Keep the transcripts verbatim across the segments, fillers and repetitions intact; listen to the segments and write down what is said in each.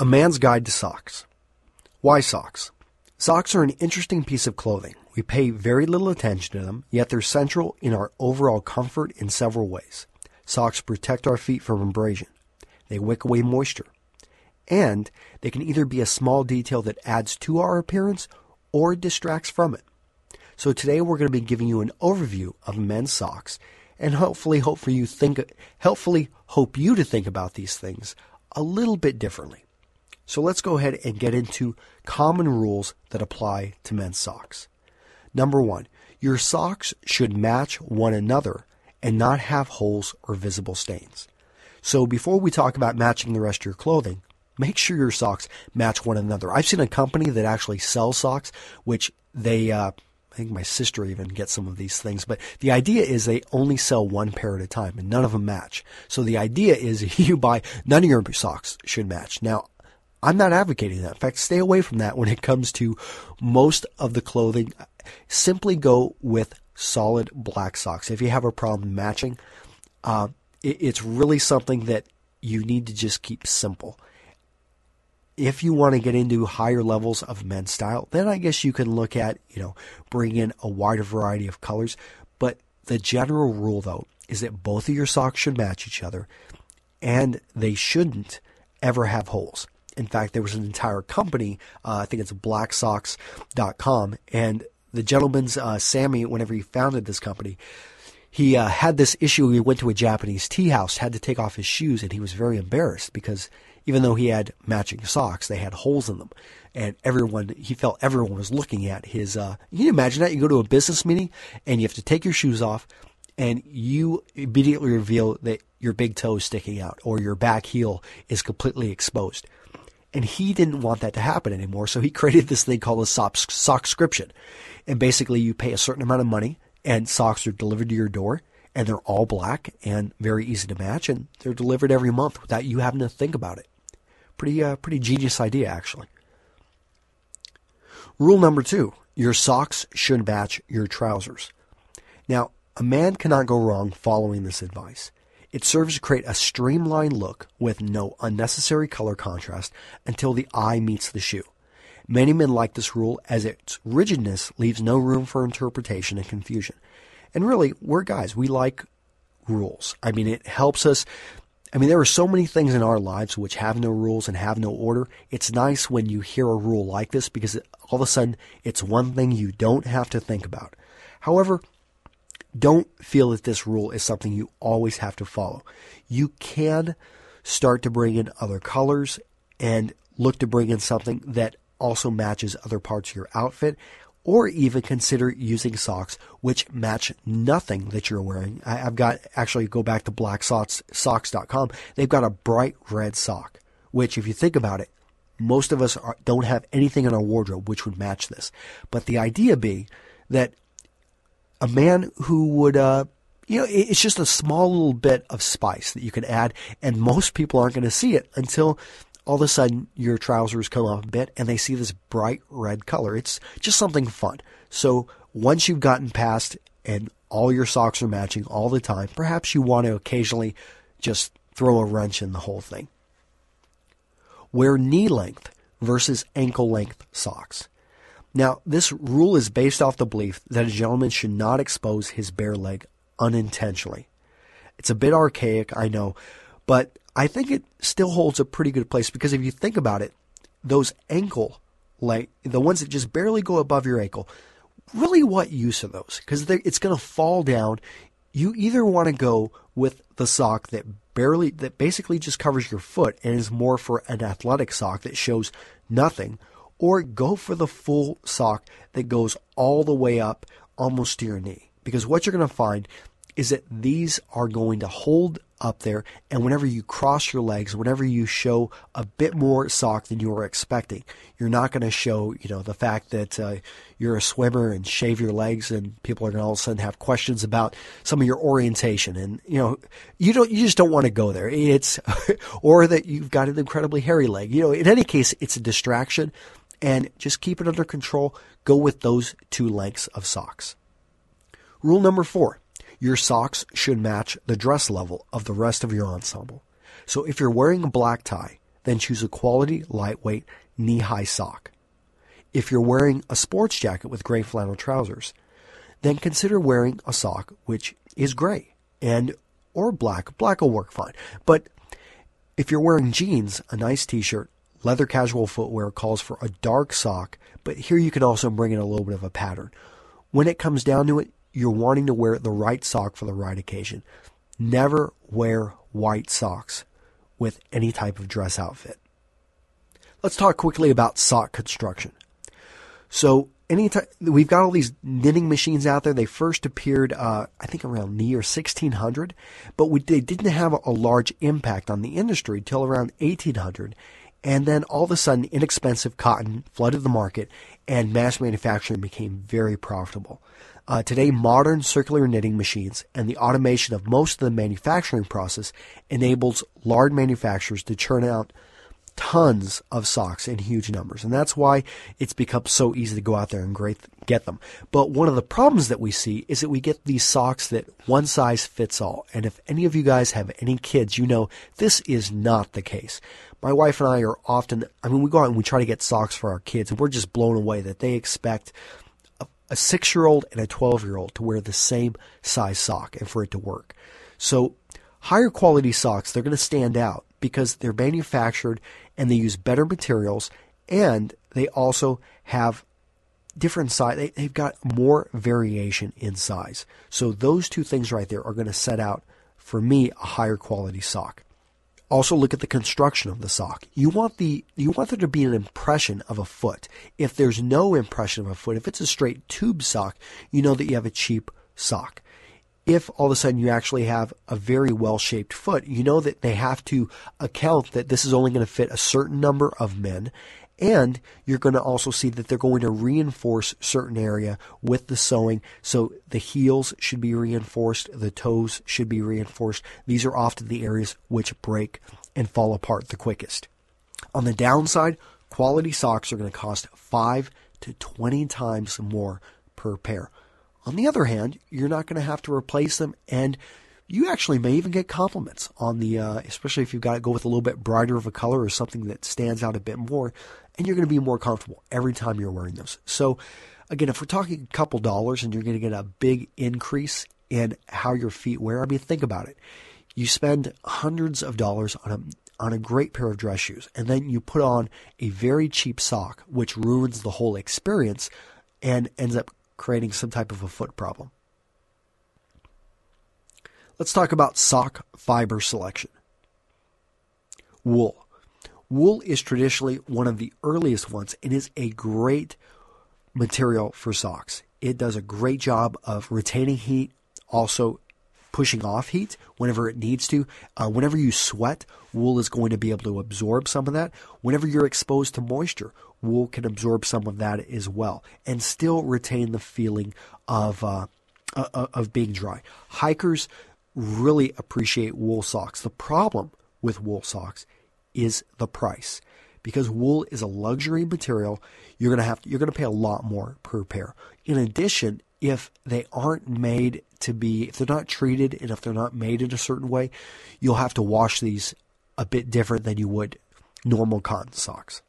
A Man's Guide to Socks. Why socks? Socks are an interesting piece of clothing. We pay very little attention to them, yet they're central in our overall comfort in several ways. Socks protect our feet from abrasion. They wick away moisture. And they can either be a small detail that adds to our appearance or distracts from it. So today we're going to be giving you an overview of men's socks and hopefully hope for you think helpfully hope you to think about these things a little bit differently. So let's go ahead and get into common rules that apply to men's socks. Number one, your socks should match one another and not have holes or visible stains. So before we talk about matching the rest of your clothing, make sure your socks match one another. I've seen a company that actually sells socks, which they, uh, I think my sister even gets some of these things, but the idea is they only sell one pair at a time and none of them match. So the idea is you buy, none of your socks should match. Now, I'm not advocating that. In fact, stay away from that when it comes to most of the clothing. Simply go with solid black socks. If you have a problem matching, uh, it, it's really something that you need to just keep simple. If you want to get into higher levels of men's style, then I guess you can look at, you know, bring in a wider variety of colors. But the general rule, though, is that both of your socks should match each other and they shouldn't ever have holes. In fact, there was an entire company, uh, I think it's black socks dot com, and the gentleman's, uh, Sammy, whenever he founded this company, he uh, had this issue. He went to a Japanese tea house, had to take off his shoes, and he was very embarrassed because even though he had matching socks, they had holes in them. And everyone, he felt everyone was looking at his, uh, can you imagine that? You go to a business meeting and you have to take your shoes off and you immediately reveal that your big toe is sticking out or your back heel is completely exposed. And he didn't want that to happen anymore, so he created this thing called a sock sockscription. And basically you pay a certain amount of money and socks are delivered to your door and they're all black and very easy to match and they're delivered every month without you having to think about it. Pretty, uh, pretty genius idea, actually. Rule number two, your socks should match your trousers. Now, a man cannot go wrong following this advice. It serves to create a streamlined look with no unnecessary color contrast until the eye meets the shoe. Many men like this rule as its rigidness leaves no room for interpretation and confusion. And really, we're guys, we like rules. I mean, it helps us. I mean, there are so many things in our lives which have no rules and have no order. It's nice when you hear a rule like this because all of a sudden it's one thing you don't have to think about. However, don't feel that this rule is something you always have to follow. You can start to bring in other colors and look to bring in something that also matches other parts of your outfit, or even consider using socks which match nothing that you're wearing. I, I've got, actually go back to black socks dot com. They've got a bright red sock, which if you think about it, most of us are, don't have anything in our wardrobe which would match this. But the idea being that a man who would, uh, you know, it's just a small little bit of spice that you can add, and most people aren't going to see it until all of a sudden your trousers come up a bit and they see this bright red color. It's just something fun. So once you've gotten past and all your socks are matching all the time, perhaps you want to occasionally just throw a wrench in the whole thing. Wear knee length versus ankle length socks. Now, this rule is based off the belief that a gentleman should not expose his bare leg unintentionally. It's a bit archaic, I know, but I think it still holds a pretty good place because if you think about it, those ankle, like the ones that just barely go above your ankle, really what use are those? Because it's going to fall down. You either want to go with the sock that barely, that basically just covers your foot and is more for an athletic sock that shows nothing, or go for the full sock that goes all the way up almost to your knee. Because what you're going to find is that these are going to hold up there, and whenever you cross your legs, whenever you show a bit more sock than you were expecting, you're not going to show, you know, the fact that uh, you're a swimmer and shave your legs, and people are going to all of a sudden have questions about some of your orientation, and you know, you don't, you just don't want to go there. It's or that you've got an incredibly hairy leg. You know, in any case, it's a distraction, and just keep it under control. Go with those two lengths of socks. Rule number four. Your socks should match the dress level of the rest of your ensemble. So if you're wearing a black tie, then choose a quality, lightweight, knee-high sock. If you're wearing a sports jacket with gray flannel trousers, then consider wearing a sock which is gray and or black. Black will work fine. But if you're wearing jeans, a nice t-shirt, leather casual footwear calls for a dark sock, but here you can also bring in a little bit of a pattern. When it comes down to it, you're wanting to wear the right sock for the right occasion. Never wear white socks with any type of dress outfit. Let's talk quickly about sock construction. So anytime we've got all these knitting machines out there. They first appeared, uh, I think, around the year sixteen hundred, but we, they didn't have a, a large impact on the industry till around eighteen hundred. And then all of a sudden, inexpensive cotton flooded the market, and mass manufacturing became very profitable. Uh, today, modern circular knitting machines and the automation of most of the manufacturing process enables large manufacturers to churn out tons of socks in huge numbers. And that's why it's become so easy to go out there and great, get them. But one of the problems that we see is that we get these socks that one size fits all. And if any of you guys have any kids, you know this is not the case. My wife and I are often, I mean, we go out and we try to get socks for our kids, and we're just blown away that they expect a, a six-year-old and a twelve-year-old to wear the same size sock and for it to work. So higher quality socks, they're going to stand out because they're manufactured and they use better materials, and they also have different size. They, they've got more variation in size. So those two things right there are going to set out, for me, a higher quality sock. Also look at the construction of the sock. You want the you want there to be an impression of a foot. If there's no impression of a foot, if it's a straight tube sock, you know that you have a cheap sock. If all of a sudden you actually have a very well-shaped foot, you know that they have to account that this is only going to fit a certain number of men, and you're going to also see that they're going to reinforce certain area with the sewing. So the heels should be reinforced, the toes should be reinforced. These are often the areas which break and fall apart the quickest. On the downside, quality socks are going to cost five to twenty times more per pair. On the other hand, you're not going to have to replace them, and you actually may even get compliments on the, uh, especially if you've got to go with a little bit brighter of a color or something that stands out a bit more, and you're going to be more comfortable every time you're wearing those. So, again, if we're talking a couple dollars and you're going to get a big increase in how your feet wear, I mean, think about it. You spend hundreds of dollars on a on a great pair of dress shoes, and then you put on a very cheap sock, which ruins the whole experience and ends up creating some type of a foot problem. Let's talk about sock fiber selection. Wool. Wool is traditionally one of the earliest ones and is a great material for socks. It does a great job of retaining heat, also pushing off heat whenever it needs to. Uh, whenever you sweat, wool is going to be able to absorb some of that. Whenever you're exposed to moisture, wool can absorb some of that as well and still retain the feeling of uh, uh, of being dry. Hikers really appreciate wool socks. The problem with wool socks is the price. Because wool is a luxury material, you're gonna have to, you're gonna pay a lot more per pair. In addition, if they aren't made to be, if they're not treated and if they're not made in a certain way, you'll have to wash these a bit different than you would normal cotton socks.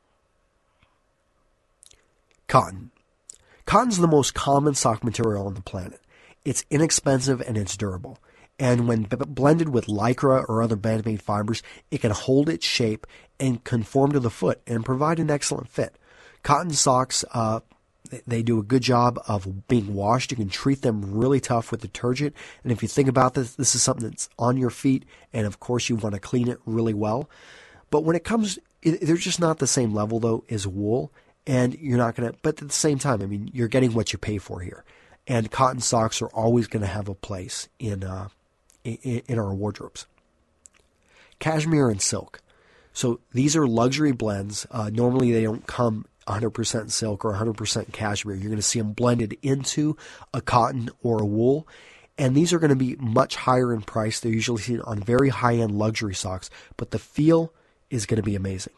Cotton. Cotton's the most common sock material on the planet. It's inexpensive and it's durable. And when b- blended with lycra or other man-made fibers, it can hold its shape and conform to the foot and provide an excellent fit. Cotton socks, uh, they do a good job of being washed. You can treat them really tough with detergent. And if you think about this, this is something that's on your feet, and of course you want to clean it really well. But when it comes, it, they're just not the same level, though, as wool. And you're not going to, but at the same time, I mean, you're getting what you pay for here. And cotton socks are always going to have a place in, uh, in, in our wardrobes. Cashmere and silk. So these are luxury blends. Uh, normally they don't come one hundred percent silk or one hundred percent cashmere. You're going to see them blended into a cotton or a wool. And these are going to be much higher in price. They're usually seen on very high-end luxury socks, but the feel is going to be amazing.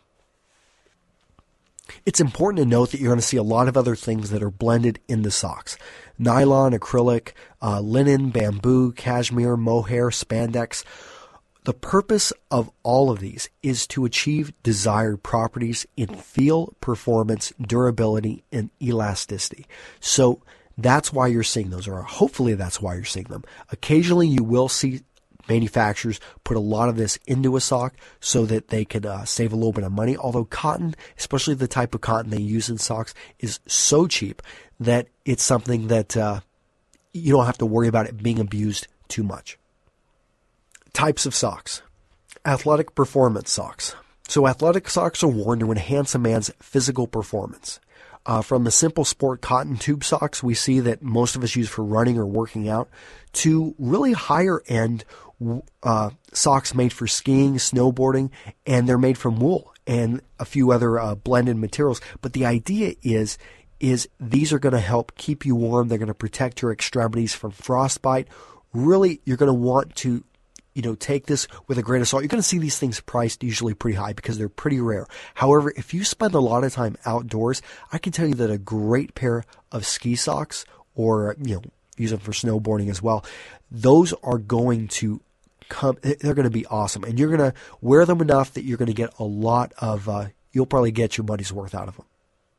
It's important to note that you're going to see a lot of other things that are blended into socks. Nylon, acrylic, uh, linen, bamboo, cashmere, mohair, spandex. the purpose of all of these is to achieve desired properties in feel, performance, durability, and elasticity. So that's why you're seeing those, or hopefully that's why you're seeing them. Occasionally you will see manufacturers put a lot of this into a sock so that they can uh, save a little bit of money, although cotton, especially the type of cotton they use in socks, is so cheap that it's something that uh, you don't have to worry about it being abused too much. Types of socks. Athletic performance socks. So athletic socks are worn to enhance a man's physical performance. Uh, from the simple sport cotton tube socks we see that most of us use for running or working out, to really higher end uh, socks made for skiing, snowboarding, and they're made from wool and a few other uh, blended materials. But the idea is, is these are going to help keep you warm. They're going to protect your extremities from frostbite. Really, you're going to want to you know, take this with a grain of salt. You're going to see these things priced usually pretty high because they're pretty rare. However, if you spend a lot of time outdoors, I can tell you that a great pair of ski socks, or, you know, use them for snowboarding as well, those are going to come, they're going to be awesome. And you're going to wear them enough that you're going to get a lot of, uh, you'll probably get your money's worth out of them.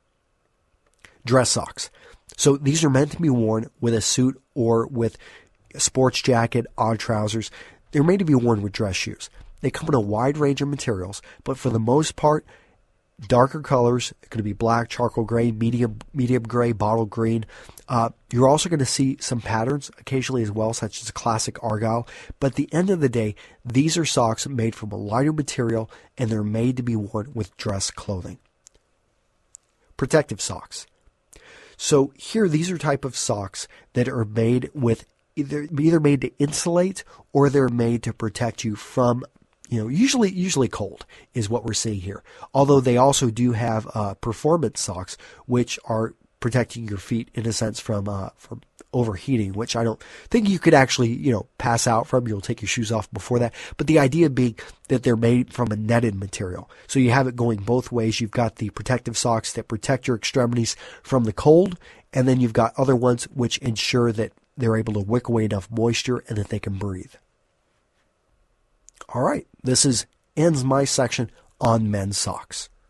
Dress socks. So these are meant to be worn with a suit or with a sports jacket, odd trousers. They're made to be worn with dress shoes. They come in a wide range of materials, but for the most part, darker colors. It could be black, charcoal gray, medium medium gray, bottle green. Uh, you're also going to see some patterns occasionally as well, such as classic argyle. But at the end of the day, these are socks made from a lighter material, and they're made to be worn with dress clothing. Protective socks. So here, these are type of socks that are made with either either made to insulate, or they're made to protect you from, you know, usually usually cold is what we're seeing here. Although they also do have uh, performance socks, which are protecting your feet in a sense from uh, from overheating, which I don't think you could actually, you know, pass out from. You'll take your shoes off before that. But the idea being that they're made from a netted material. So you have it going both ways. You've got the protective socks that protect your extremities from the cold, and then you've got other ones which ensure that they're able to wick away enough moisture and that they can breathe. All right, this is ends my section on men's socks.